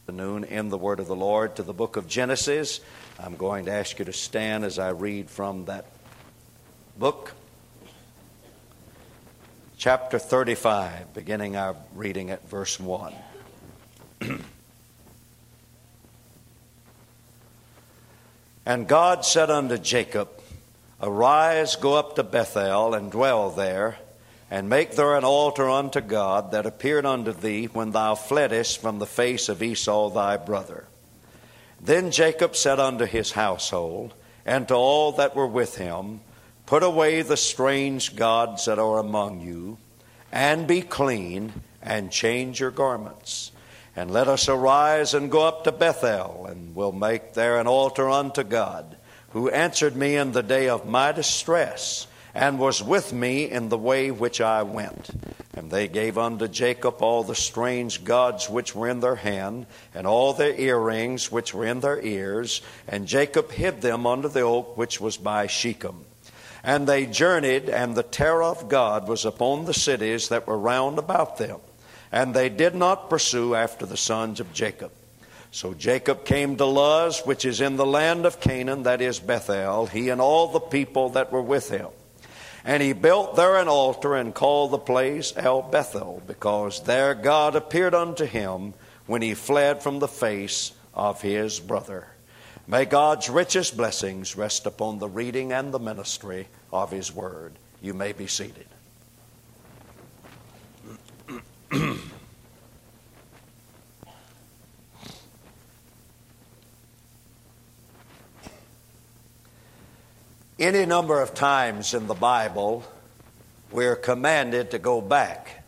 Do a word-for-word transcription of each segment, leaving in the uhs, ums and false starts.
Afternoon in the Word of the Lord to the book of Genesis. I'm going to ask you to stand as I read from that book. Chapter thirty-five, beginning our reading at verse one. And God said unto Jacob, Arise, go up to Bethel, and dwell there, and make there an altar unto God that appeared unto thee when thou fleddest from the face of Esau thy brother. Then Jacob said unto his household, and to all that were with him, Put away the strange gods that are among you, and be clean, and change your garments. And let us arise and go up to Bethel, and will make there an altar unto God, who answered me in the day of my distress, and was with me in the way which I went. And they gave unto Jacob all the strange gods which were in their hand, and all their earrings which were in their ears. And Jacob hid them under the oak which was by Shechem. And they journeyed, and the terror of God was upon the cities that were round about them. And they did not pursue after the sons of Jacob. So Jacob came to Luz, which is in the land of Canaan, that is Bethel, he and all the people that were with him. And he built there an altar and called the place El Bethel, because there God appeared unto him when he fled from the face of his brother. May God's richest blessings rest upon the reading and the ministry of his word. You may be seated. Any number of times in the Bible, we're commanded to go back.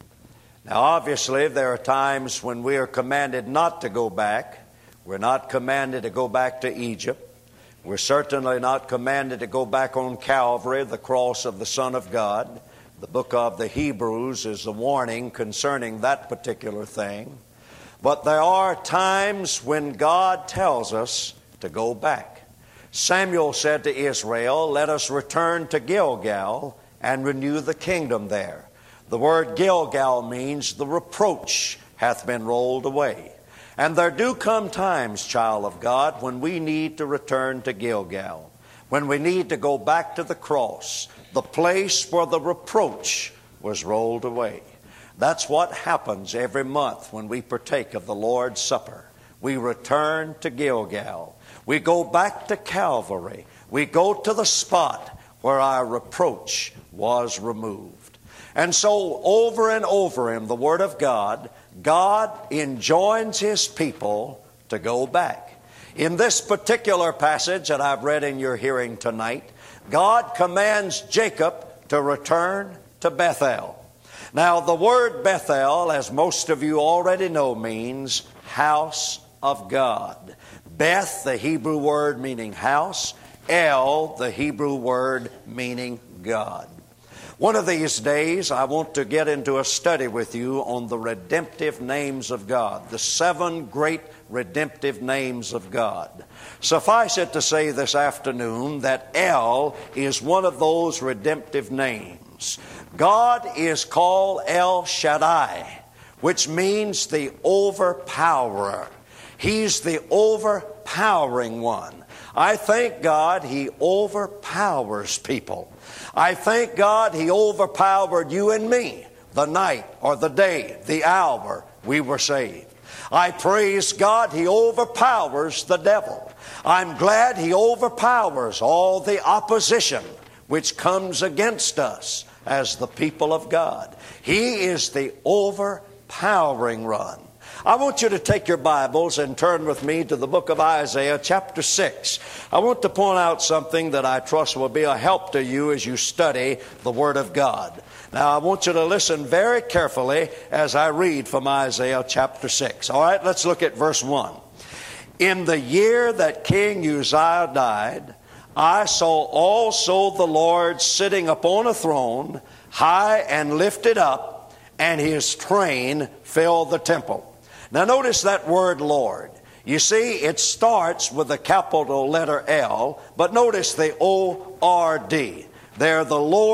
Now, obviously, there are times when we are commanded not to go back. We're not commanded to go back to Egypt. We're certainly not commanded to go back on Calvary, the cross of the Son of God. The book of the Hebrews is a warning concerning that particular thing. But there are times when God tells us to go back. Samuel said to Israel, Let us return to Gilgal and renew the kingdom there. The word Gilgal means the reproach hath been rolled away. And there do come times, child of God, when we need to return to Gilgal, when we need to go back to the cross, the place where the reproach was rolled away. That's what happens every month when we partake of the Lord's Supper. We return to Gilgal. We go back to Calvary. We go to the spot where our reproach was removed. And so over and over in the Word of God, God enjoins His people to go back. In this particular passage that I've read in your hearing tonight, God commands Jacob to return to Bethel. Now, the word Bethel, as most of you already know, means house of God. Beth, the Hebrew word meaning house. El, the Hebrew word meaning God. One of these days, I want to get into a study with you on the redemptive names of God, the seven great redemptive names of God. Suffice it to say this afternoon that El is one of those redemptive names. God is called El Shaddai, which means the overpowerer. He's the overpowering one. I thank God He overpowers people. I thank God He overpowered you and me the night or the day, the hour we were saved. I praise God He overpowers the devil. I'm glad He overpowers all the opposition which comes against us as the people of God. He is the overpowering one. I want you to take your Bibles and turn with me to the book of Isaiah chapter six. I want to point out something that I trust will be a help to you as you study the Word of God. Now, I want you to listen very carefully as I read from Isaiah chapter six. All right, let's look at verse one. In the year that King Uzziah died, I saw also the Lord sitting upon a throne, high and lifted up, and His train filled the temple. Now notice that word Lord. You see, it starts with a capital letter L, but notice the O R D. They're the lower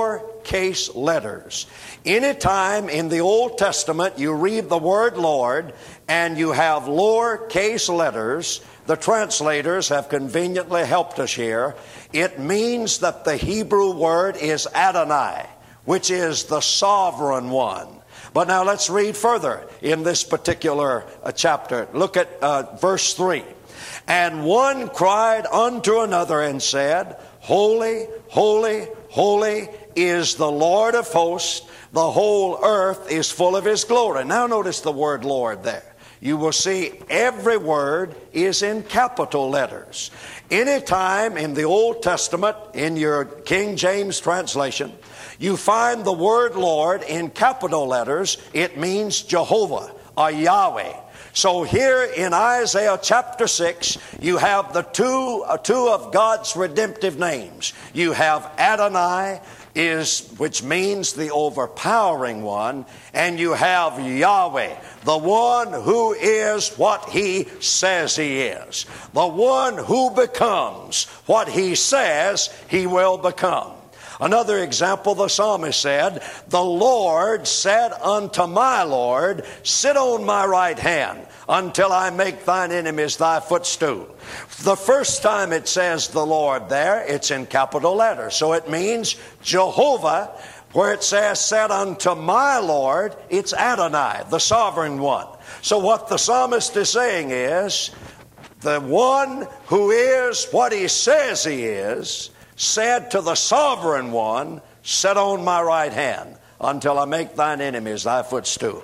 lowercase letters. Anytime in the Old Testament you read the word Lord and you have lowercase letters, the translators have conveniently helped us here. It means that the Hebrew word is Adonai, which is the sovereign one. But now let's read further in this particular uh, chapter. Look at uh, verse three. And one cried unto another and said, Holy, holy, holy is the Lord of hosts. The whole earth is full of His glory. Now notice the word Lord there. You will see every word is in capital letters. Anytime in the Old Testament, in your King James translation, you find the word Lord in capital letters, it means Jehovah or Yahweh. So here in Isaiah chapter six, you have the two, uh, two of God's redemptive names. You have Adonai, is, which means the overpowering one, and you have Yahweh, the one who is what He says He is, the one who becomes what He says He will become. Another example, the psalmist said, The Lord said unto my Lord, Sit on my right hand until I make thine enemies thy footstool. The first time it says the Lord there, it's in capital letters. So it means Jehovah. Where it says, said unto my Lord, it's Adonai, the sovereign one. So what the psalmist is saying is, the one who is what He says He is, said to the sovereign one, Sit on my right hand until I make thine enemies thy footstool.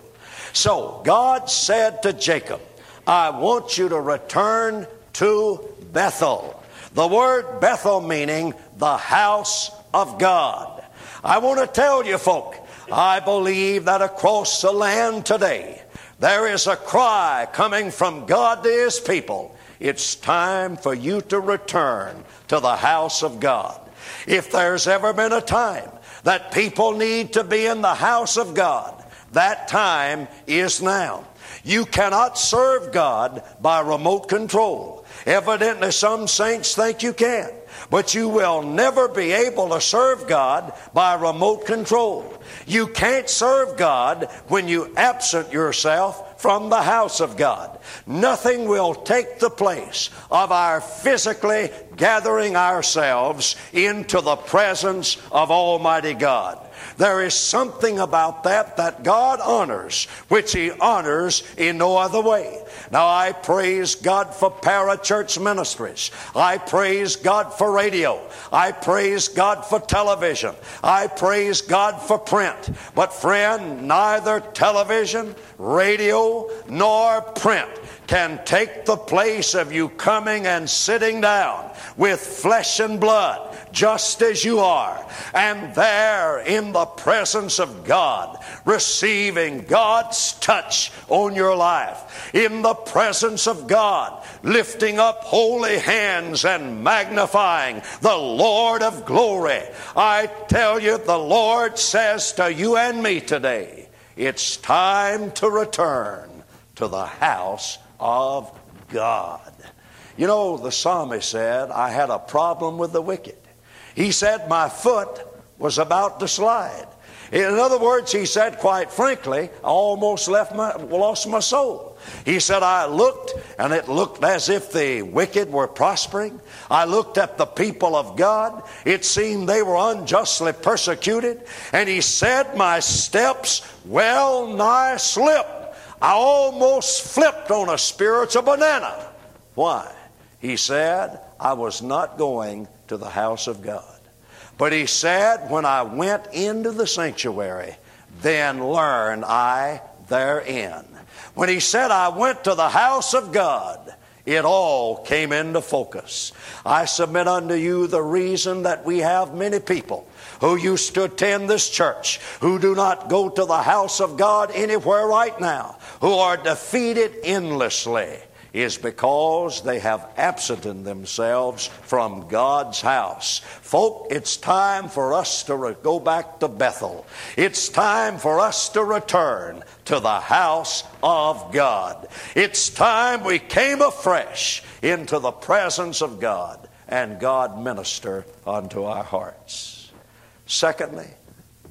So God said to Jacob, I want you to return to Bethel. The word Bethel meaning the house of God. I want to tell you folk, I believe that across the land today, there is a cry coming from God to His people. It's time for you to return to the house of God. If there's ever been a time that people need to be in the house of God, that time is now. You cannot serve God by remote control. Evidently, some saints think you can. But you will never be able to serve God by remote control. You can't serve God when you absent yourself from the house of God. Nothing will take the place of our physically gathering ourselves into the presence of Almighty God. There is something about that that God honors, which He honors in no other way. Now, I praise God for parachurch ministries. I praise God for radio. I praise God for television. I praise God for print. But friend, neither television, radio, nor print can take the place of you coming and sitting down with flesh and blood, just as you are, and there in the presence of God, receiving God's touch on your life, in the presence of God, lifting up holy hands and magnifying the Lord of glory. I tell you, the Lord says to you and me today, it's time to return to the house of God. You know, the psalmist said, I had a problem with the wicked. He said, my foot was about to slide. In other words, he said, quite frankly, I almost left my, lost my soul. He said, I looked, and it looked as if the wicked were prospering. I looked at the people of God. It seemed they were unjustly persecuted. And he said, my steps well nigh slipped. I almost flipped on a spiritual banana. Why? He said, I was not going to the house of God. But he said, when I went into the sanctuary, then learned I therein. When he said, I went to the house of God, it all came into focus. I submit unto you the reason that we have many people who used to attend this church, who do not go to the house of God anywhere right now, who are defeated endlessly, is because they have absented themselves from God's house. Folk, it's time for us to re- go back to Bethel. It's time for us to return to the house of God. It's time we came afresh into the presence of God and God minister unto our hearts. Secondly,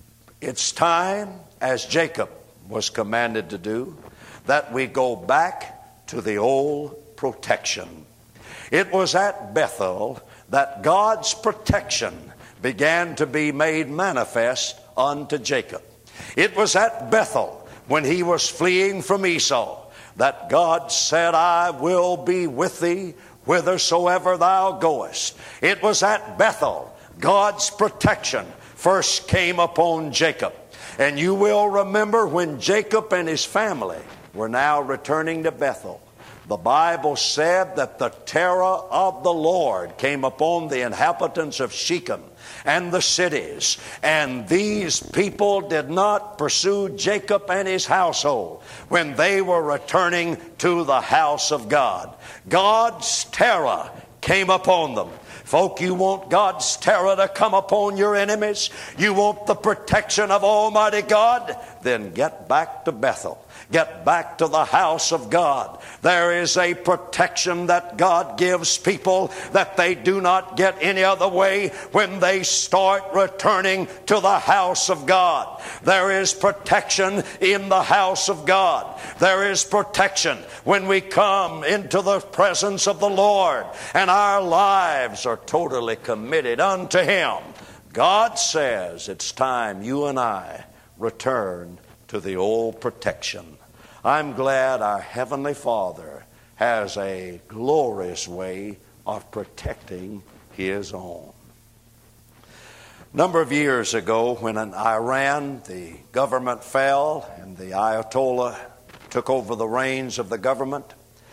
It's time, as Jacob was commanded to do, that we go back to the old protection. It was at Bethel that God's protection began to be made manifest unto Jacob. It was at Bethel, when he was fleeing from Esau, that God said, I will be with thee whithersoever thou goest. It was at Bethel God's protection first came upon Jacob. And you will remember when Jacob and his family were now returning to Bethel, the Bible said that the terror of the Lord came upon the inhabitants of Shechem and the cities. And these people did not pursue Jacob and his household when they were returning to the house of God. God's terror came upon them. Folk, you want God's terror to come upon your enemies? You want the protection of Almighty God? Then get back to Bethel. Get back to the house of God. There is a protection that God gives people that they do not get any other way when they start returning to the house of God. There is protection in the house of God. There is protection when we come into the presence of the Lord and our lives are totally committed unto Him. God says it's time you and I return to the old protection. I'm glad our Heavenly Father has a glorious way of protecting His own. A number of years ago, when in Iran the government fell and the Ayatollah took over the reins of the government,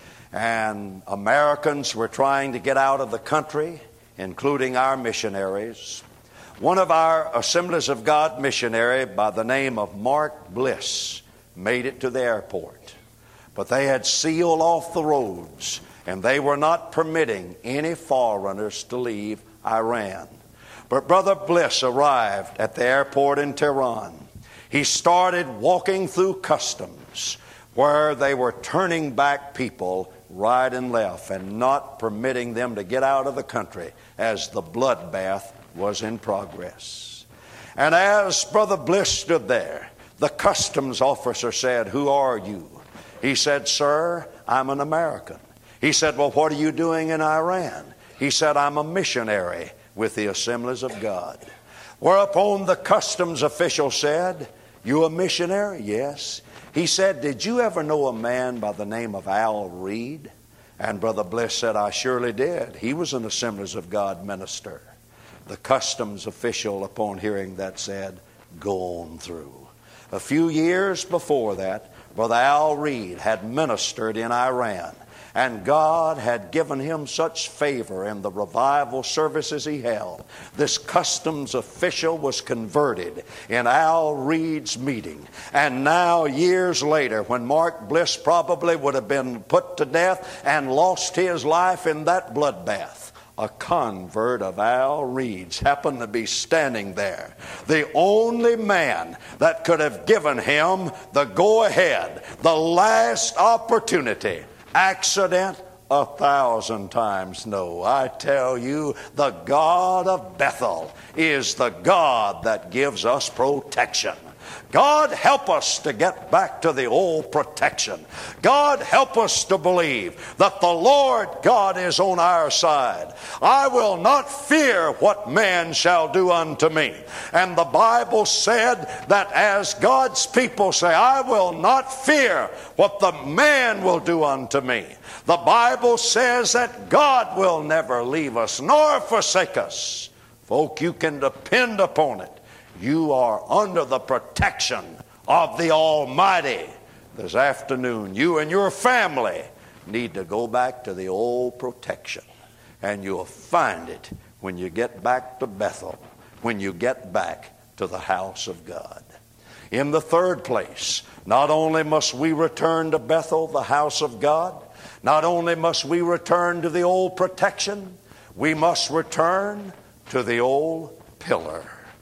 and Americans were trying to get out of the country, including our missionaries, one of our Assemblies of God missionary by the name of Mark Bliss made it to the airport. But they had sealed off the roads, and they were not permitting any foreigners to leave Iran. But Brother Bliss arrived at the airport in Tehran. He started walking through customs where they were turning back people right and left and not permitting them to get out of the country as the bloodbath was in progress. And as Brother Bliss stood there, the customs officer said, "Who are you?" He said, "Sir, I'm an American." He said, "Well, what are you doing in Iran?" He said, "I'm a missionary with the Assemblies of God." Whereupon the customs official said, "You a missionary?" "Yes." He said, "Did you ever know a man by the name of Al Reed?" And Brother Bliss said, "I surely did. He was an Assemblies of God minister." The customs official, upon hearing that, said, "Go on through." A few years before that, Brother Al Reed had ministered in Iran, and God had given him such favor in the revival services he held. This customs official was converted in Al Reed's meeting. And now, years later, when Mark Bliss probably would have been put to death and lost his life in that bloodbath, a convert of Al Reed's happened to be standing there. The only man that could have given him the go-ahead, the last opportunity. Accident? A thousand times no. I tell you, the God of Bethel is the God that gives us protection. God, help us to get back to the old protection. God, help us to believe that the Lord God is on our side. I will not fear what man shall do unto me. And the Bible said that as God's people say, I will not fear what the man will do unto me. The Bible says that God will never leave us nor forsake us. Folk, you can depend upon it. You are under the protection of the Almighty. This afternoon, you and your family need to go back to the old protection. And you'll find it when you get back to Bethel, when you get back to the house of God. In the third place, not only must we return to Bethel, the house of God, not only must we return to the old protection, we must return to the old pillar.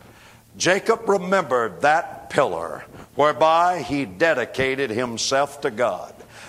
Jacob remembered that pillar whereby he dedicated himself to God.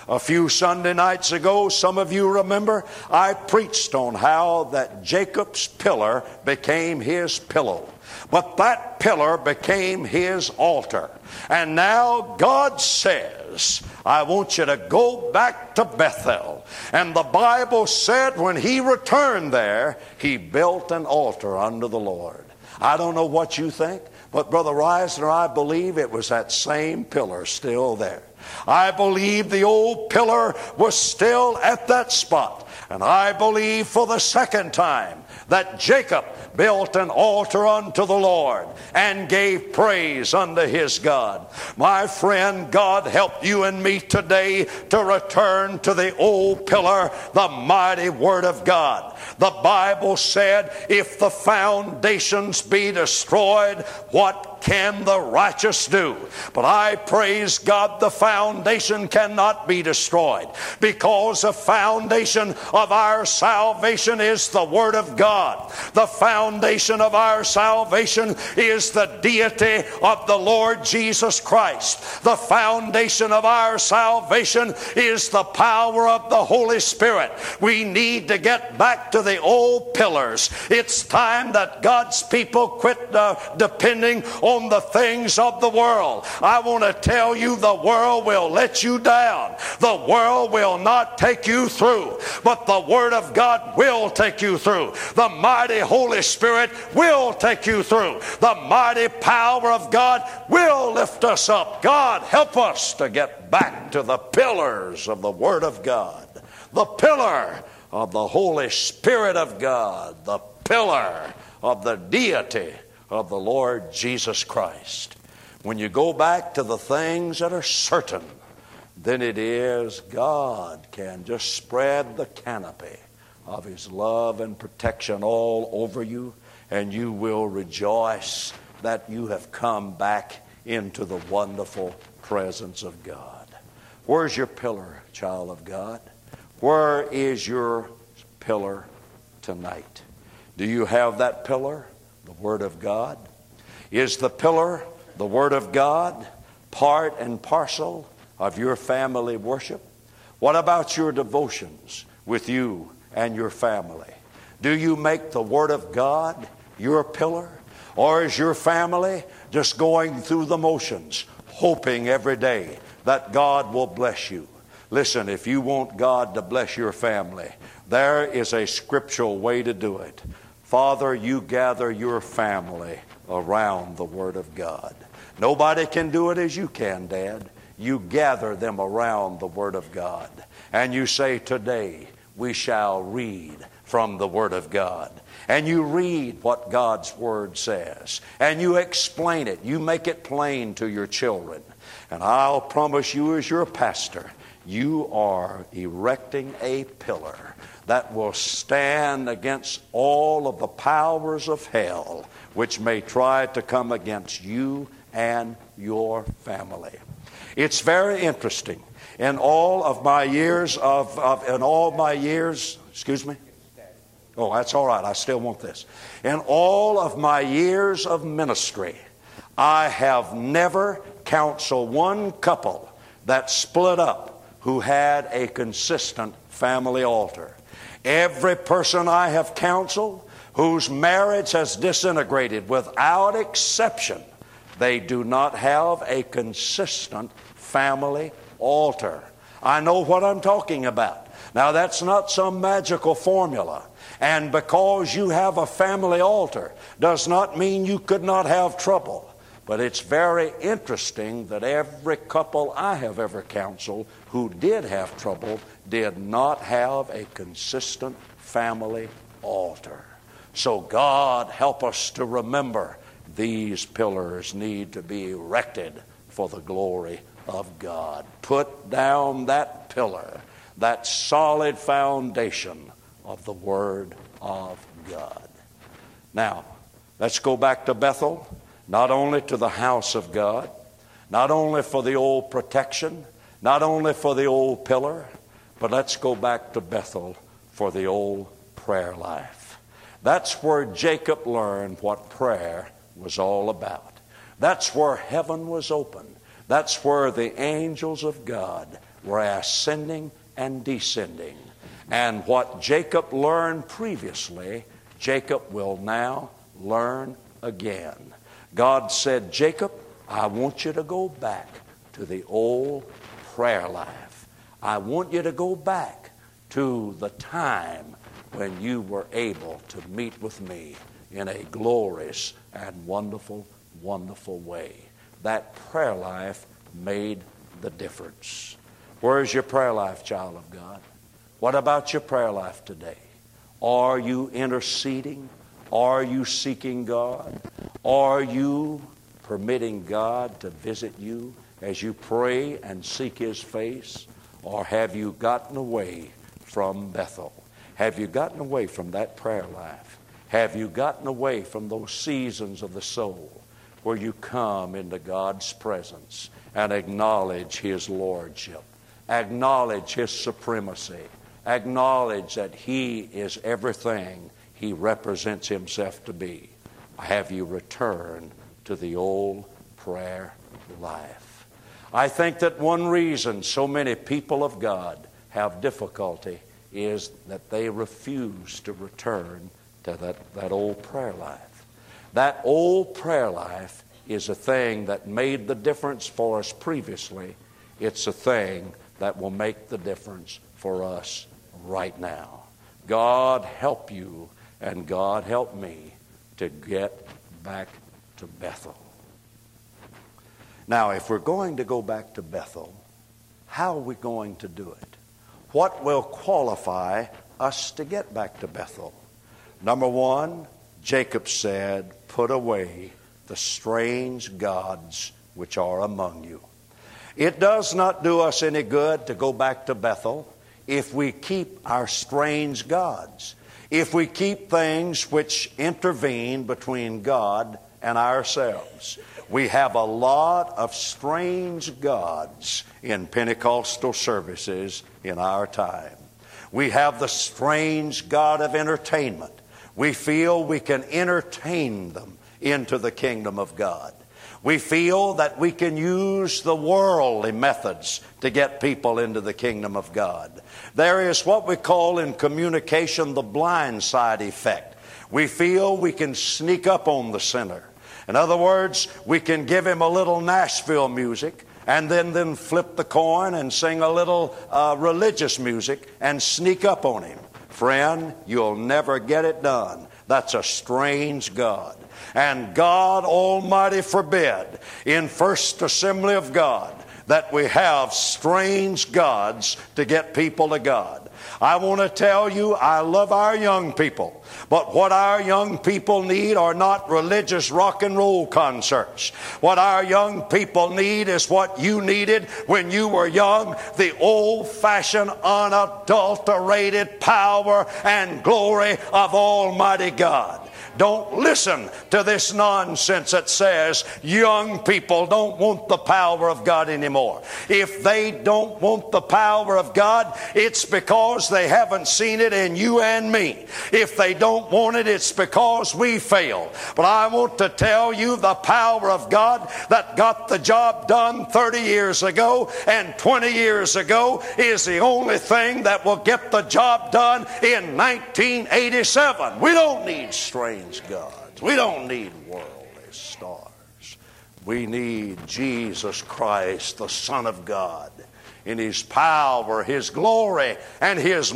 A few Sunday nights ago, some of you remember, I preached on how that Jacob's pillar became his pillow. But that pillar became his altar. And now God says, I want you to go back to Bethel. And the Bible said when he returned there, he built an altar unto the Lord. I don't know what you think, but Brother Reisner, I believe it was that same pillar still there. I believe the old pillar was still at that spot. And I believe for the second time that Jacob built an altar unto the Lord and gave praise unto his God. My friend, God help you and me today to return to the old pillar, the mighty Word of God. The Bible said, if the foundations be destroyed, what can the righteous do? But I praise God, the foundation cannot be destroyed, because the foundation of our salvation is the Word of God. The foundation of our salvation is the deity of the Lord Jesus Christ. The foundation of our salvation is the power of the Holy Spirit. We need to get back to the old pillars. It's time that God's people quit uh, depending on the things of the world. I want to tell you, the world will let you down. The world will not take you through, but the Word of God will take you through. The mighty Holy Spirit will take you through. The mighty power of God will lift us up. God, help us to get back to the pillars of the Word of God. The pillar of the Holy Spirit of God. The pillar of the deity of the Lord Jesus Christ. When you go back to the things that are certain, then it is God can just spread the canopy of His love and protection all over you, and you will rejoice that you have come back into the wonderful presence of God. Where's your pillar, child of God? Where is your pillar tonight? Do you have that pillar, the Word of God? Is the pillar, the Word of God, part and parcel of your family worship? What about your devotions with you and your family? Do you make the Word of God your pillar? Or is your family just going through the motions, hoping every day that God will bless you? Listen, if you want God to bless your family, there is a scriptural way to do it. Father, you gather your family around the Word of God. Nobody can do it as you can, Dad. You gather them around the Word of God. And you say, today we shall read from the Word of God. And you read what God's Word says. And you explain it. You make it plain to your children. And I'll promise you, as your pastor, you are erecting a pillar that will stand against all of the powers of hell which may try to come against you and your family. It's very interesting. In all of my years of, of in all my years, excuse me? Oh, that's all right. I still want this. In all of my years of ministry, I have never counseled one couple that split up who had a consistent family altar. Every person I have counseled whose marriage has disintegrated, without exception, they do not have a consistent family altar. I know what I'm talking about. Now, that's not some magical formula. And because you have a family altar does not mean you could not have trouble. But it's very interesting that every couple I have ever counseled who did have trouble did not have a consistent family altar. So God help us to remember these pillars need to be erected for the glory of God. Put down that pillar, that solid foundation of the Word of God. Now, let's go back to Bethel. Not only to the house of God, not only for the old protection, not only for the old pillar, but let's go back to Bethel for the old prayer life. That's where Jacob learned what prayer was all about. That's where heaven was open. That's where the angels of God were ascending and descending. And what Jacob learned previously, Jacob will now learn again. God said, Jacob, I want you to go back to the old prayer life. I want you to go back to the time when you were able to meet with me in a glorious and wonderful, wonderful way. That prayer life made the difference. Where's your prayer life, child of God? What about your prayer life today? Are you interceding? Are you seeking God? Are you permitting God to visit you as you pray and seek His face? Or have you gotten away from Bethel? Have you gotten away from that prayer life? Have you gotten away from those seasons of the soul where you come into God's presence and acknowledge His lordship, acknowledge His supremacy, acknowledge that He is everything He represents Himself to be? Have you returned to the old prayer life? I think that one reason so many people of God have difficulty is that they refuse to return to that, that old prayer life. That old prayer life is a thing that made the difference for us previously. It's a thing that will make the difference for us right now. God help you and God help me to get back to Bethel. Now, if we're going to go back to Bethel, how are we going to do it? What will qualify us to get back to Bethel? Number one, Jacob said, put away the strange gods which are among you. It does not do us any good to go back to Bethel if we keep our strange gods, if we keep things which intervene between God and ourselves. We have a lot of strange gods in Pentecostal services in our time. We have the strange god of entertainment. We feel we can entertain them into the kingdom of God. We feel that we can use the worldly methods to get people into the kingdom of God. There is what we call in communication the blind side effect. We feel we can sneak up on the sinner. In other words, we can give him a little Nashville music and then, then flip the coin and sing a little uh, religious music and sneak up on him. Friend, you'll never get it done. That's a strange God. And God Almighty forbid in First Assembly of God that we have strange gods to get people to God. I want to tell you, I love our young people. But what our young people need are not religious rock and roll concerts. What our young people need is what you needed when you were young, the old-fashioned, unadulterated power and glory of Almighty God. Don't listen to this nonsense that says young people don't want the power of God anymore. If they don't want the power of God, it's because they haven't seen it in you and me. If they don't want it, it's because we fail. But I want to tell you the power of God that got the job done thirty years ago and twenty years ago is the only thing that will get the job done in nineteen eighty-seven. We don't need strange gods. We don't need worldly stars. We need Jesus Christ, the Son of God, in His power, His glory, and His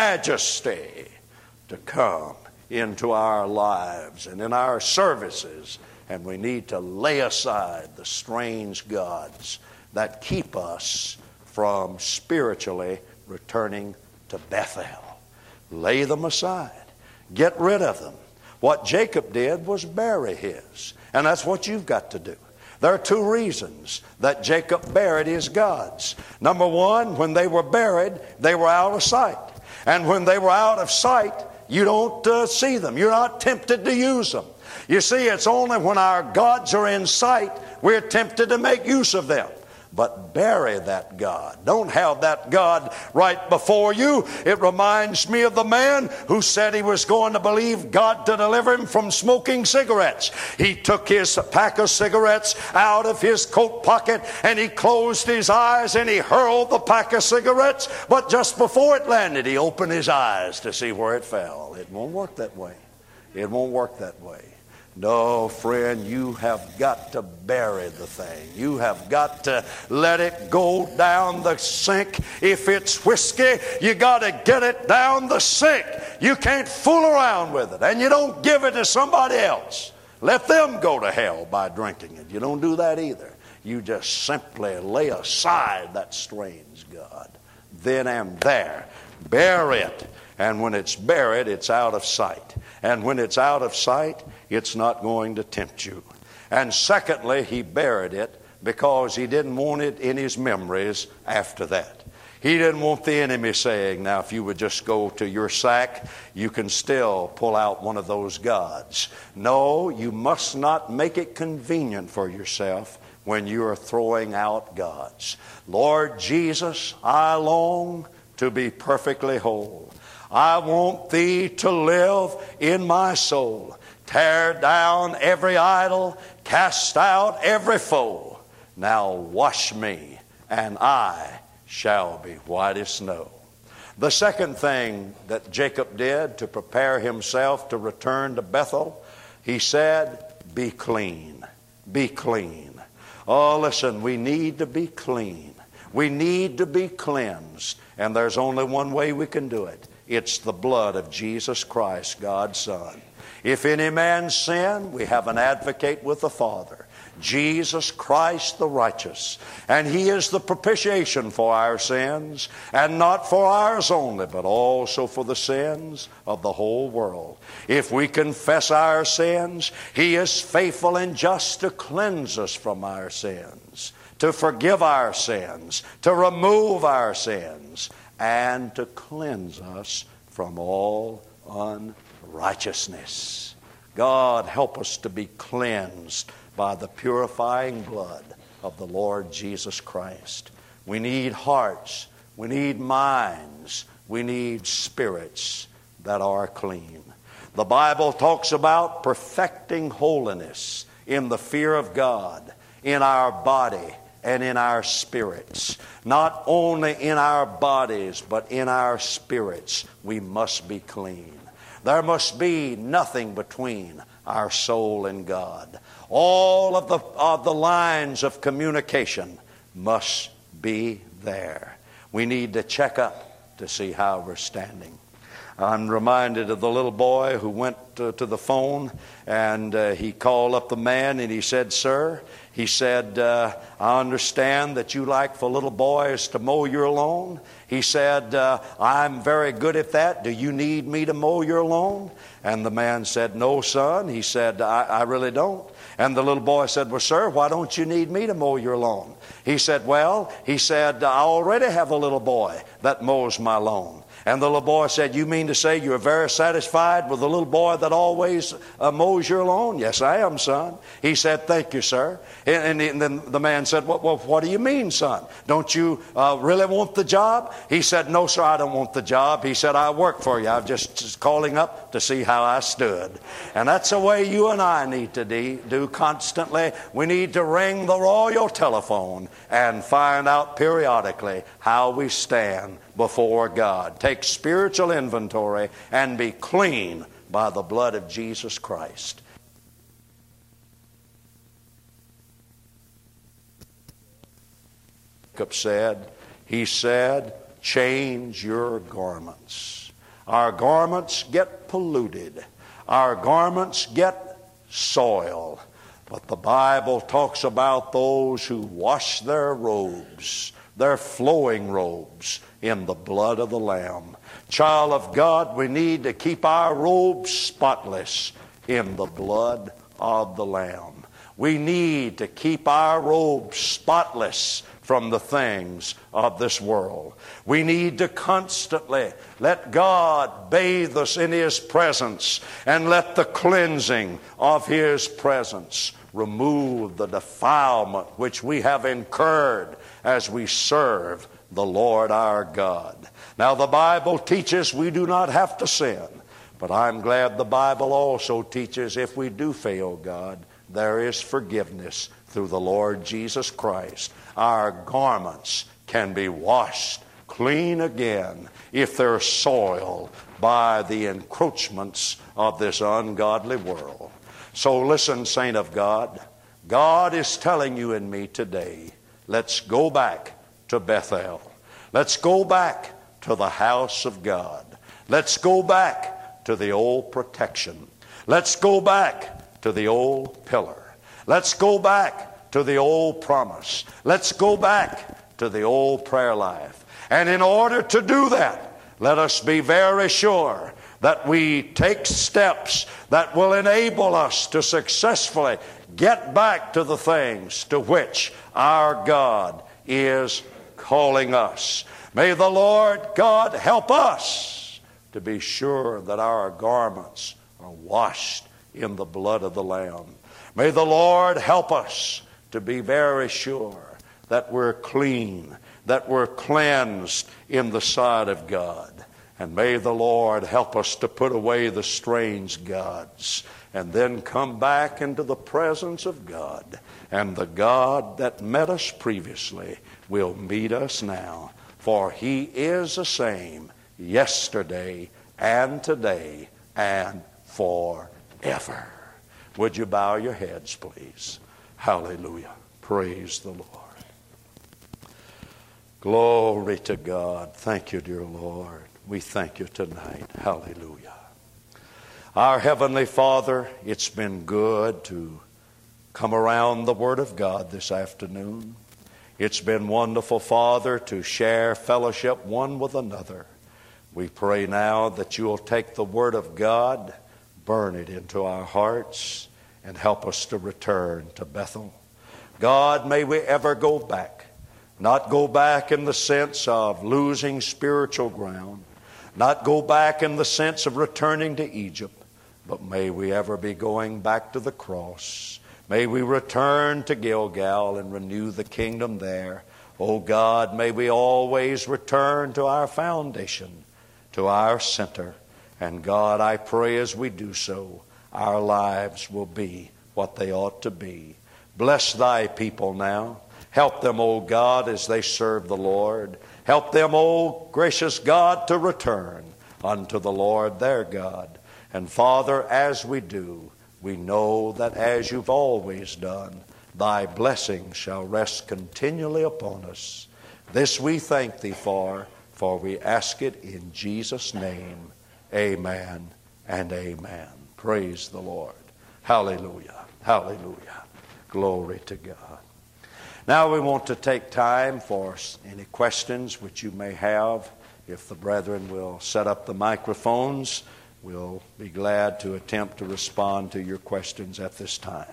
majesty to come into our lives and in our services. And we need to lay aside the strange gods that keep us from spiritually returning to Bethel. Lay them aside. Get rid of them. What Jacob did was bury his. And that's what you've got to do. There are two reasons that Jacob buried his gods. Number one, when they were buried, they were out of sight. And when they were out of sight, you don't uh, see them. You're not tempted to use them. You see, it's only when our gods are in sight we're tempted to make use of them. but bury that God. Don't have that God right before you. It reminds me of the man who said he was going to believe God to deliver him from smoking cigarettes. He took his pack of cigarettes out of his coat pocket and he closed his eyes and he hurled the pack of cigarettes, but just before it landed, he opened his eyes to see where it fell. It won't work that way. It won't work that way. No, friend, you have got to bury the thing. You have got to let it go down the sink. If it's whiskey, you got to get it down the sink. You can't fool around with it. And you don't give it to somebody else. Let them go to hell by drinking it. You don't do that either. You just simply lay aside that strange God. Then and there, bury it. And when it's buried, it's out of sight. And when it's out of sight, it's not going to tempt you. And secondly, he buried it because he didn't want it in his memories after that. He didn't want the enemy saying, now if you would just go to your sack, you can still pull out one of those gods. No, you must not make it convenient for yourself when you are throwing out gods. Lord Jesus, I long to be perfectly whole. I want Thee to live in my soul. Tear down every idol, cast out every foe. Now wash me, and I shall be white as snow. The second thing that Jacob did to prepare himself to return to Bethel, he said, be clean. Be clean. Oh, listen, we need to be clean. We need to be cleansed. And there's only one way we can do it. It's the blood of Jesus Christ, God's Son. If any man sin, we have an advocate with the Father, Jesus Christ the righteous. And He is the propitiation for our sins, and not for ours only, but also for the sins of the whole world. If we confess our sins, He is faithful and just to cleanse us from our sins, to forgive our sins, to remove our sins, and to cleanse us from all unrighteousness. God, help us to be cleansed by the purifying blood of the Lord Jesus Christ. We need hearts, we need minds, we need spirits that are clean. The Bible talks about perfecting holiness in the fear of God, in our body, and in our spirits. Not only in our bodies, but in our spirits, we must be clean. There must be nothing between our soul and God. All of the, of the lines of communication must be there. We need to check up to see how we're standing. I'm reminded of the little boy who went to, to the phone, and uh, he called up the man and he said, "Sir," he said, uh, "I understand that you like for little boys to mow your lawn." He said, uh, "I'm very good at that. Do you need me to mow your lawn?" And the man said, "No, son." He said, I, I really don't. And the little boy said, "Well, sir, why don't you need me to mow your lawn?" He said, "Well," he said, "I already have a little boy that mows my lawn." And the little boy said, "You mean to say you're very satisfied with the little boy that always uh, mows your lawn?" "Yes, I am, son." He said, "Thank you, sir." And, and, and then the man said, well, well, what do you mean, son? Don't you uh, really want the job?" He said, "No, sir, I don't want the job." He said, "I work for you. I'm just, just calling up to see how I stood." And that's the way you and I need to de- do constantly. We need to ring the royal telephone and find out periodically how we stand before God. Take spiritual inventory and be clean by the blood of Jesus Christ. Jacob said, he said, "Change your garments." Our garments get polluted. Our garments get soil. But the Bible talks about those who wash their robes, their flowing robes, in the blood of the Lamb. Child of God, we need to keep our robes spotless in the blood of the Lamb. We need to keep our robes spotless from the things of this world. We need to constantly let God bathe us in His presence, and let the cleansing of His presence remove the defilement which we have incurred as we serve the Lord our God. Now the Bible teaches we do not have to sin, but I'm glad the Bible also teaches if we do fail God, there is forgiveness through the Lord Jesus Christ. Our garments can be washed clean again if they're soiled by the encroachments of this ungodly world. So listen, saint of God, God is telling you and me today, let's go back to Bethel. Let's go back to the house of God. Let's go back to the old protection. Let's go back to the old pillar. Let's go back to the old promise. Let's go back to the old prayer life. And in order to do that, let us be very sure that we take steps that will enable us to successfully get back to the things to which our God is calling us. May the Lord God help us to be sure that our garments are washed in the blood of the Lamb. May the Lord help us to be very sure that we're clean, that we're cleansed in the sight of God. And may the Lord help us to put away the strange gods and then come back into the presence of God. And the God that met us previously will meet us now. For He is the same yesterday and today and forever. Would you bow your heads, please? Hallelujah. Praise the Lord. Glory to God. Thank you, dear Lord. We thank you tonight. Hallelujah. Our Heavenly Father, it's been good to come around the Word of God this afternoon. It's been wonderful, Father, to share fellowship one with another. We pray now that you'll take the Word of God, burn it into our hearts, and help us to return to Bethel. God, may we ever go back. Not go back in the sense of losing spiritual ground. Not go back in the sense of returning to Egypt. But may we ever be going back to the cross. May we return to Gilgal and renew the kingdom there. Oh God, may we always return to our foundation, to our center. And God, I pray as we do so, our lives will be what they ought to be. Bless thy people now. Help them, O God, as they serve the Lord. Help them, O gracious God, to return unto the Lord their God. And Father, as we do, we know that as you've always done, thy blessing shall rest continually upon us. This we thank thee for, for we ask it in Jesus' name. Amen and amen. Praise the Lord. Hallelujah. Hallelujah. Glory to God. Now we want to take time for any questions which you may have. If the brethren will set up the microphones, we'll be glad to attempt to respond to your questions at this time.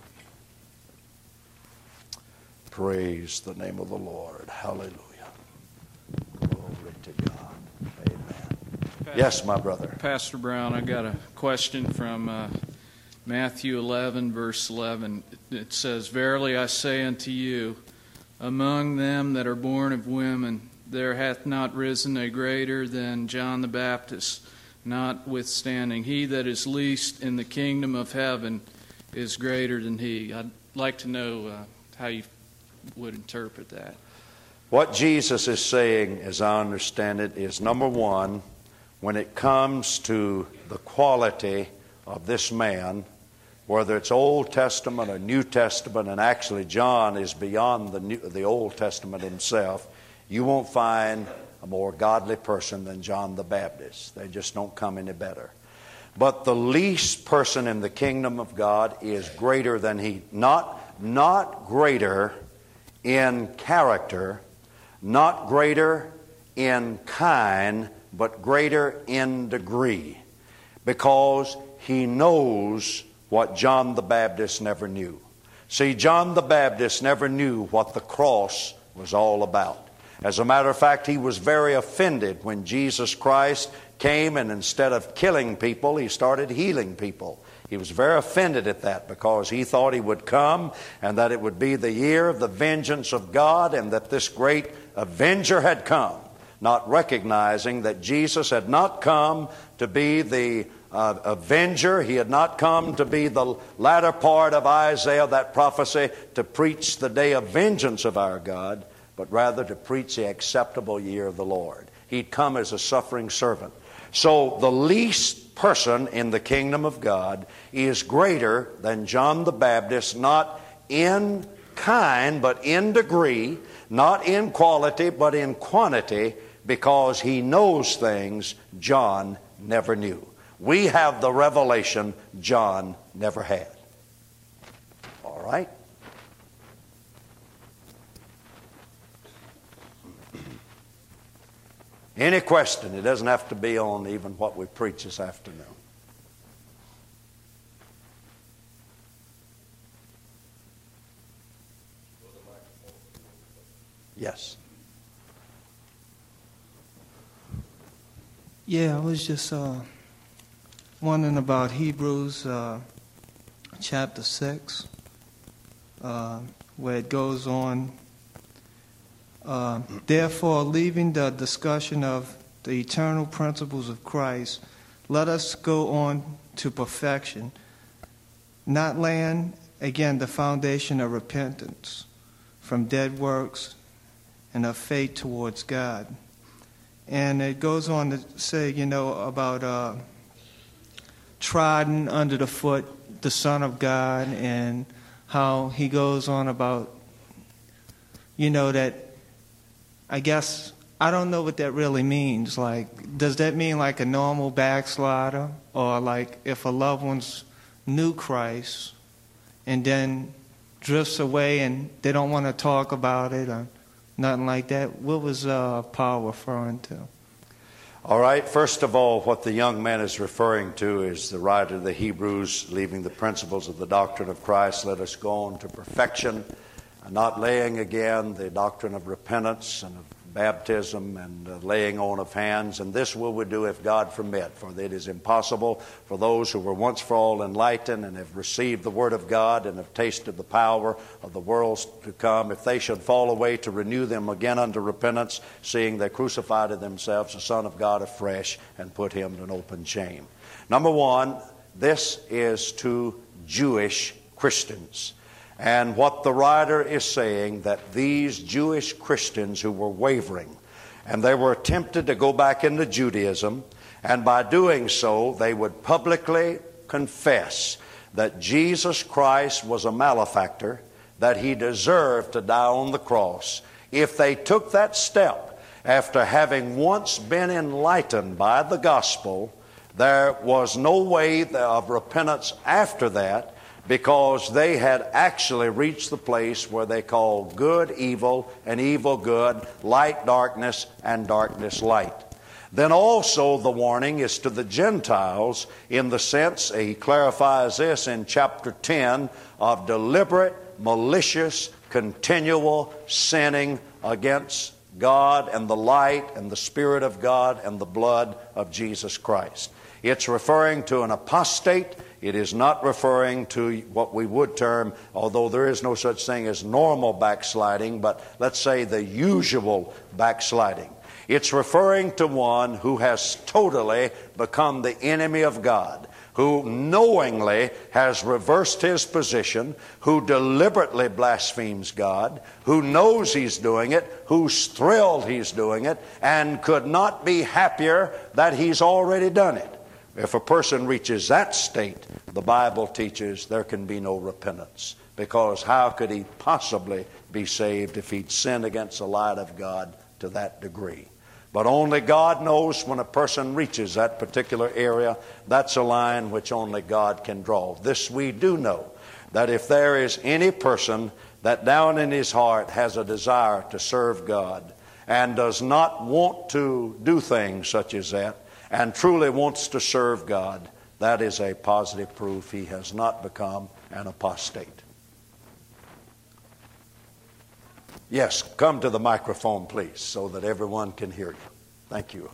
Praise the name of the Lord. Hallelujah. Glory to God. Amen. Pastor, yes, my brother. Pastor Brown, I got a question from uh, Matthew eleven, verse eleven. It says, "Verily I say unto you, among them that are born of women, there hath not risen a greater than John the Baptist. Notwithstanding, he that is least in the kingdom of heaven is greater than he." I'd like to know uh, how you would interpret that. What Jesus is saying, as I understand it, is number one, when it comes to the quality of this man, whether it's Old Testament or New Testament, and actually John is beyond the New, the Old Testament himself, you won't find a more godly person than John the Baptist. They just don't come any better. But the least person in the kingdom of God is greater than he. Not, not greater in character, not greater in kind, but greater in degree. Because he knows what John the Baptist never knew. See, John the Baptist never knew what the cross was all about. As a matter of fact, he was very offended when Jesus Christ came and instead of killing people, he started healing people. He was very offended at that because he thought he would come and that it would be the year of the vengeance of God and that this great avenger had come, not recognizing that Jesus had not come to be the uh, avenger. He had not come to be the latter part of Isaiah, that prophecy, to preach the day of vengeance of our God, but rather to preach the acceptable year of the Lord. He'd come as a suffering servant. So the least person in the kingdom of God is greater than John the Baptist, not in kind, but in degree, not in quality, but in quantity, because he knows things John never knew. We have the revelation John never had. All right? Any question? It doesn't have to be on even what we preach this afternoon. Yes. Yeah, I was just uh, wondering about Hebrews uh, chapter six, uh, where it goes on. Uh, Therefore, leaving the discussion of the eternal principles of Christ, let us go on to perfection, not laying, again, the foundation of repentance from dead works and of faith towards God. And it goes on to say, you know, about uh, trodden under the foot the Son of God, and how he goes on about, you know, that I guess, I don't know what that really means. Like, does that mean like a normal backslider? Or like if a loved one's knew Christ and then drifts away and they don't want to talk about it or nothing like that? What was uh, Paul referring to? All right, first of all, what the young man is referring to is the writer of the Hebrews, leaving the principles of the doctrine of Christ, let us go on to perfection, not laying again the doctrine of repentance and of baptism and uh, laying on of hands. And this will we do if God permit, for it is impossible for those who were once for all enlightened and have received the Word of God and have tasted the power of the worlds to come, if they should fall away, to renew them again unto repentance, seeing they crucified to themselves the Son of God afresh and put him to an open shame. Number one, this is to Jewish Christians. And what the writer is saying, that these Jewish Christians who were wavering, and they were tempted to go back into Judaism, and by doing so, they would publicly confess that Jesus Christ was a malefactor, that he deserved to die on the cross. If they took that step after having once been enlightened by the gospel, there was no way of repentance after that, because they had actually reached the place where they called good evil and evil good, light darkness and darkness light. Then also the warning is to the Gentiles in the sense, he clarifies this in chapter ten, of deliberate, malicious, continual sinning against God and the light and the Spirit of God and the blood of Jesus Christ. It's referring to an apostate. It is not referring to what we would term, although there is no such thing as normal backsliding, but let's say the usual backsliding. It's referring to one who has totally become the enemy of God, who knowingly has reversed his position, who deliberately blasphemes God, who knows he's doing it, who's thrilled he's doing it, and could not be happier that he's already done it. If a person reaches that state, the Bible teaches there can be no repentance. Because how could he possibly be saved if he'd sinned against the light of God to that degree? But only God knows when a person reaches that particular area. That's a line which only God can draw. This we do know, that if there is any person that down in his heart has a desire to serve God and does not want to do things such as that, and truly wants to serve God, that is a positive proof he has not become an apostate. Yes, come to the microphone, please, so that everyone can hear you. Thank you.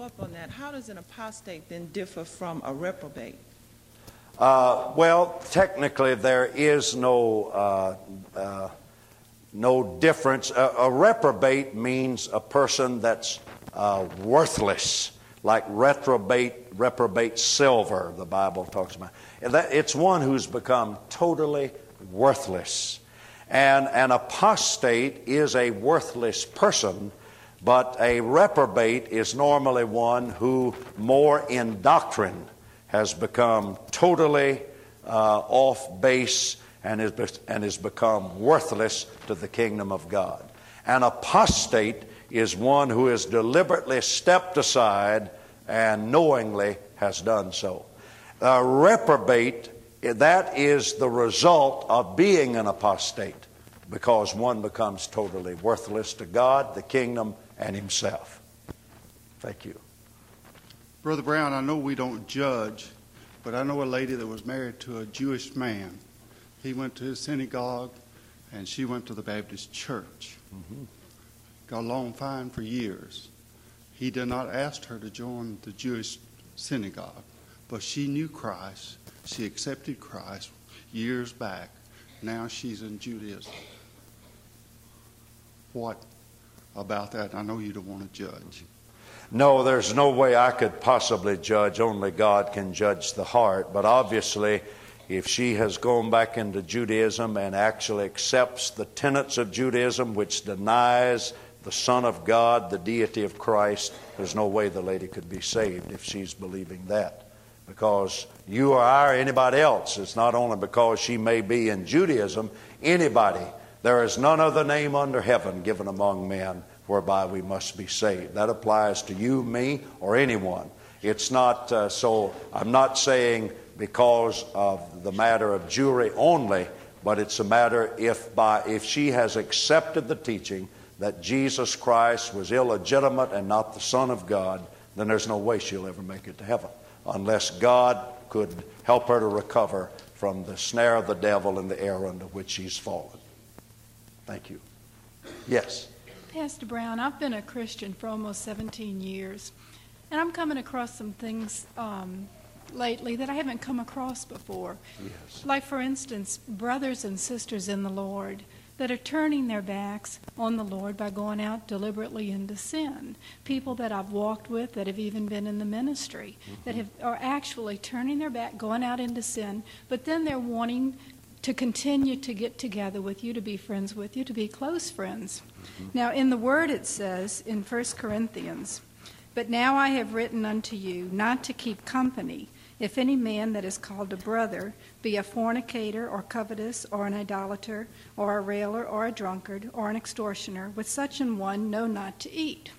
up on that. How does an apostate then differ from a reprobate? Uh, well, technically, there is no uh, uh, no difference. A, a reprobate means a person that's uh, worthless, like reprobate, reprobate silver. The Bible talks about that. It's one who's become totally worthless, and an apostate is a worthless person. But a reprobate is normally one who, more in doctrine, has become totally uh, off base and is, and has become worthless to the kingdom of God. An apostate is one who has deliberately stepped aside and knowingly has done so. A reprobate, that is the result of being an apostate, because one becomes totally worthless to God, the kingdom, and himself. Thank you. Brother Brown, I know we don't judge, but I know a lady that was married to a Jewish man. He went to his synagogue, and she went to the Baptist church. Mm-hmm. Got along fine for years. He did not ask her to join the Jewish synagogue, but she knew Christ. She accepted Christ years back. Now she's in Judaism. What about that? I know you don't want to judge. No, there's no way I could possibly judge. Only God can judge the heart. But obviously, if she has gone back into Judaism and actually accepts the tenets of Judaism, which denies the Son of God, the deity of Christ, there's no way the lady could be saved if she's believing that. Because you or I or anybody else, it's not only because she may be in Judaism, anybody. There is none other name under heaven given among men whereby we must be saved. That applies to you, me, or anyone. It's not uh, so, I'm not saying because of the matter of Jewry only, but it's a matter if by if she has accepted the teaching that Jesus Christ was illegitimate and not the Son of God, then there's no way she'll ever make it to heaven, unless God could help her to recover from the snare of the devil and the error into which she's fallen. Thank you. Yes. Pastor Brown, I've been a Christian for almost seventeen years, and I'm coming across some things um, lately that I haven't come across before. Yes. Like, for instance, brothers and sisters in the Lord that are turning their backs on the Lord by going out deliberately into sin. People that I've walked with that have even been in the ministry mm-hmm. that have are actually turning their back, going out into sin, but then they're wanting to continue to get together with you, to be friends with you, to be close friends. Mm-hmm. Now, in the Word it says in First Corinthians, "But now I have written unto you not to keep company, if any man that is called a brother be a fornicator, or covetous, or an idolater, or a railer, or a drunkard, or an extortioner, with such an one know not to eat."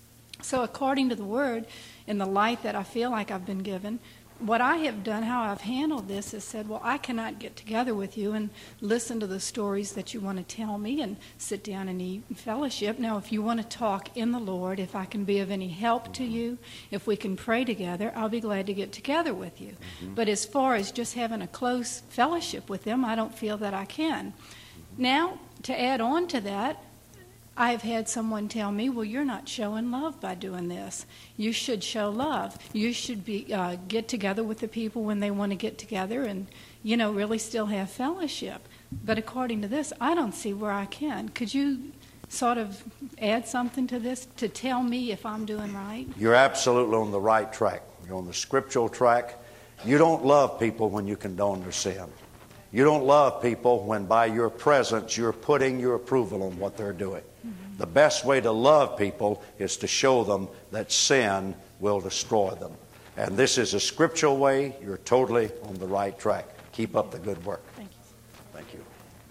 So according to the Word, in the light that I feel like I've been given, what I have done, how I've handled this, is said, well, I cannot get together with you and listen to the stories that you want to tell me and sit down and eat and fellowship. Now, if you want to talk in the Lord, if I can be of any help to you, if we can pray together, I'll be glad to get together with you. Mm-hmm. But as far as just having a close fellowship with them, I don't feel that I can. Mm-hmm. Now, to add on to that, I've had someone tell me, well, you're not showing love by doing this. You should show love. You should be uh, get together with the people when they want to get together and, you know, really still have fellowship. But according to this, I don't see where I can. Could you sort of add something to this to tell me if I'm doing right? You're absolutely on the right track. You're on the scriptural track. You don't love people when you condone their sin. You don't love people when by your presence you're putting your approval on what they're doing. Mm-hmm. The best way to love people is to show them that sin will destroy them. And this is a scriptural way. You're totally on the right track. Keep up the good work. Thank you. Thank you.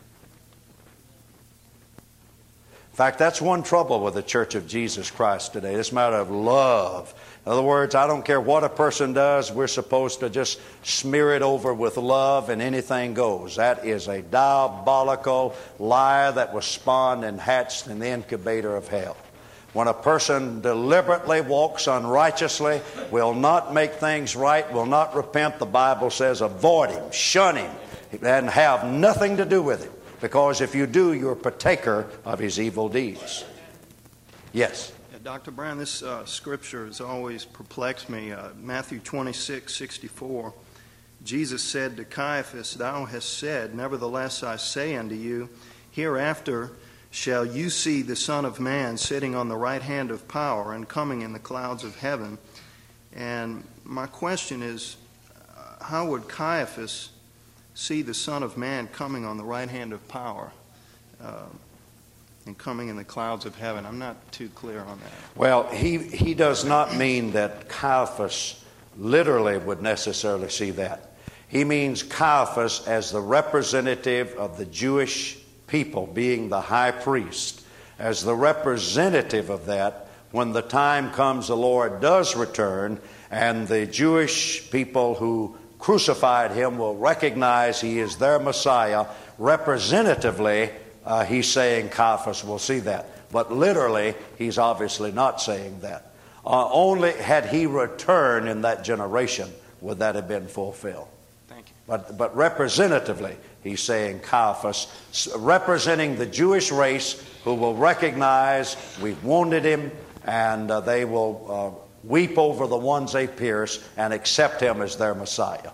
In fact, that's one trouble with the Church of Jesus Christ today. This matter of love. In other words, I don't care what a person does, we're supposed to just smear it over with love and anything goes. That is a diabolical lie that was spawned and hatched in the incubator of hell. When a person deliberately walks unrighteously, will not make things right, will not repent, the Bible says avoid him, shun him, and have nothing to do with him. Because if you do, you're a partaker of his evil deeds. Yes? Doctor Brown, this uh, scripture has always perplexed me. Uh, Matthew twenty-six sixty-four. Jesus said to Caiaphas, "Thou hast said, nevertheless I say unto you, hereafter shall you see the Son of Man sitting on the right hand of power and coming in the clouds of heaven." And my question is, uh, how would Caiaphas see the Son of Man coming on the right hand of power uh, and coming in the clouds of heaven? I'm not too clear on that. Well, he, he does not mean that Caiaphas literally would necessarily see that. He means Caiaphas as the representative of the Jewish people, being the high priest, as the representative of that. When the time comes, the Lord does return, and the Jewish people who crucified him will recognize he is their Messiah. Representatively, uh, he's saying Caiaphas will see that. But literally, he's obviously not saying that. Uh, only had he returned in that generation would that have been fulfilled. Thank you. But, but representatively, he's saying Caiaphas, representing the Jewish race who will recognize we've wounded him, and uh, they will uh, weep over the ones they pierced and accept him as their Messiah.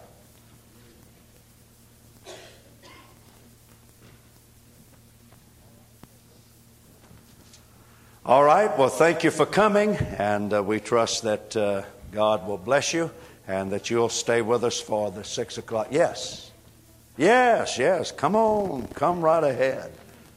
All right, well, thank you for coming, and uh, we trust that uh, God will bless you and that you'll stay with us for the six o'clock. Yes, yes, yes, come on, come right ahead.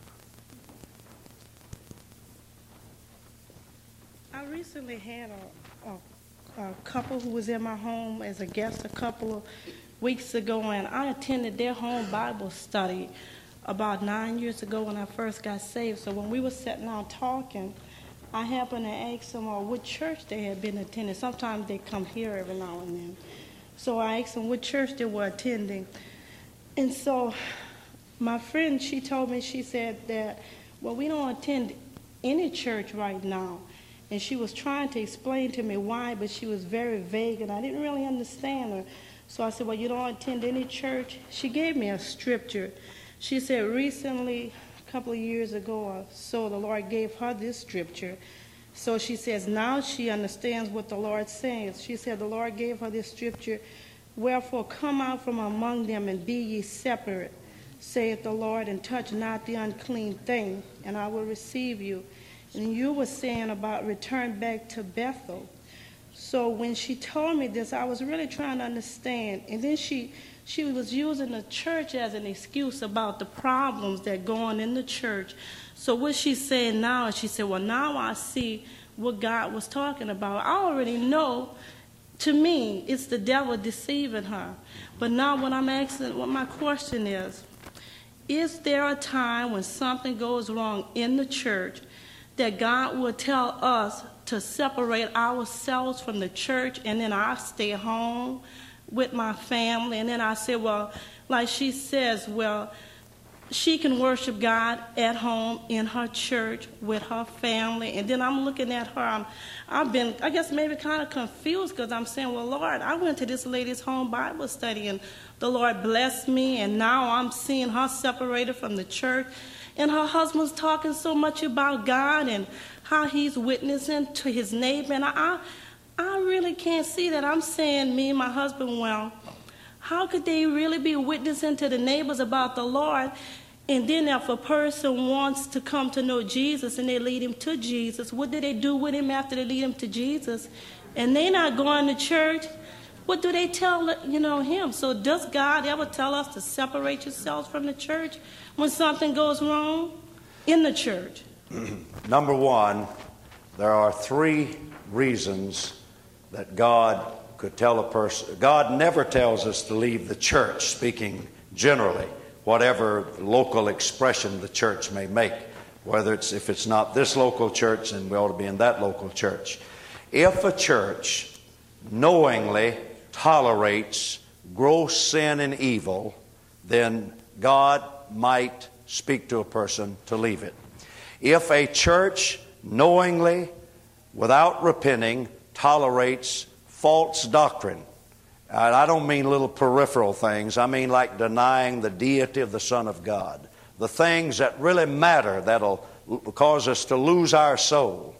I recently had a, a, a couple who was in my home as a guest a couple of weeks ago, and I attended their home Bible study about nine years ago when I first got saved. So when we were sitting down talking, I happened to ask them uh, what church they had been attending. Sometimes they come here every now and then. So I asked them what church they were attending. And so my friend, she told me, she said that, well, we don't attend any church right now. And she was trying to explain to me why, but she was very vague, and I didn't really understand her. So I said, well, you don't attend any church? She gave me a scripture. She said recently, a couple of years ago or so, the Lord gave her this scripture. So she says now she understands what the Lord says. She said the Lord gave her this scripture, "Wherefore come out from among them and be ye separate, saith the Lord, and touch not the unclean thing, and I will receive you." And you were saying about return back to Bethel. So when she told me this, I was really trying to understand. And then she she was using the church as an excuse about the problems that go on in the church. So what she's saying now is she said, well, now I see what God was talking about. I already know, to me, it's the devil deceiving her. But now what I'm asking, what my question is, is there a time when something goes wrong in the church that God will tell us to separate ourselves from the church, and then I stay home with my family, and then I say, well, like she says, well, she can worship God at home in her church with her family. And then I'm looking at her, I'm, I've been, I guess, maybe kind of confused, because I'm saying, well, Lord, I went to this lady's home Bible study, and the Lord blessed me, and now I'm seeing her separated from the church. And her husband's talking so much about God and how he's witnessing to his neighbor. And I, I really can't see that. I'm saying, me and my husband, well, how could they really be witnessing to the neighbors about the Lord? And then if a person wants to come to know Jesus and they lead him to Jesus, what do they do with him after they lead him to Jesus? And they're not going to church. What do they tell, you know, him? So does God ever tell us to separate yourselves from the church when something goes wrong in the church? Number one, there are three reasons that God could tell a person. God never tells us to leave the church, speaking generally, whatever local expression the church may make. Whether it's, if it's not this local church, then we ought to be in that local church. If a church knowingly tolerates gross sin and evil, then God might speak to a person to leave it. If a church knowingly, without repenting, tolerates false doctrine, and I don't mean little peripheral things, I mean like denying the deity of the Son of God, the things that really matter, that'll cause us to lose our soul,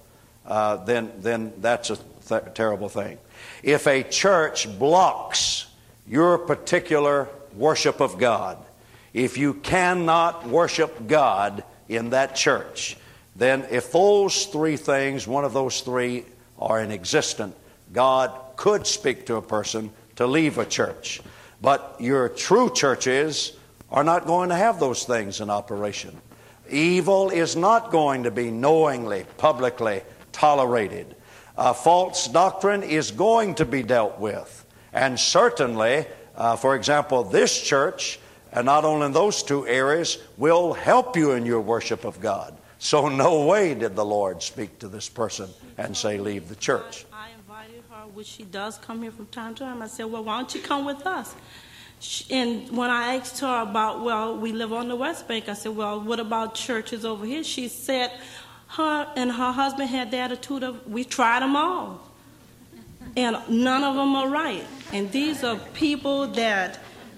uh, then, then that's a th- terrible thing. If a church blocks your particular worship of God, if you cannot worship God in that church, then if those three things, one of those three, are in existence, God could speak to a person to leave a church. But your true churches are not going to have those things in operation. Evil is not going to be knowingly, publicly tolerated. Uh, false doctrine is going to be dealt with. And certainly, uh, for example, this church, and not only in those two areas, will help you in your worship of God. So no way did the Lord speak to this person and say, leave the church. I invited her, which she does come here from time to time. I said, well, why don't you come with us? She, and when I asked her about, well, we live on the West Bank, I said, well, what about churches over here? She said her and her husband had the attitude of, we tried them all. And none of them are right. And these are people that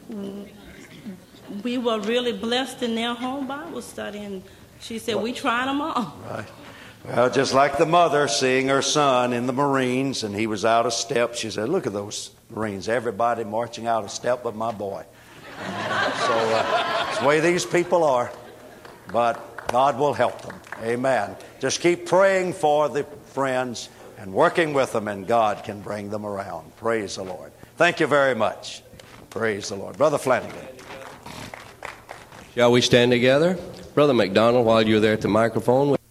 we were really blessed in their home Bible study. And she said, we tried them all. Right. Well, just like the mother seeing her son in the Marines and he was out of step, she said, look at those Marines, everybody marching out of step but my boy. And so uh, it's the way these people are. But God will help them. Amen. Just keep praying for the friends and working with them, and God can bring them around. Praise the Lord. Thank you very much. Praise the Lord. Brother Flanagan. Shall we stand together? Brother McDonald, while you're there at the microphone.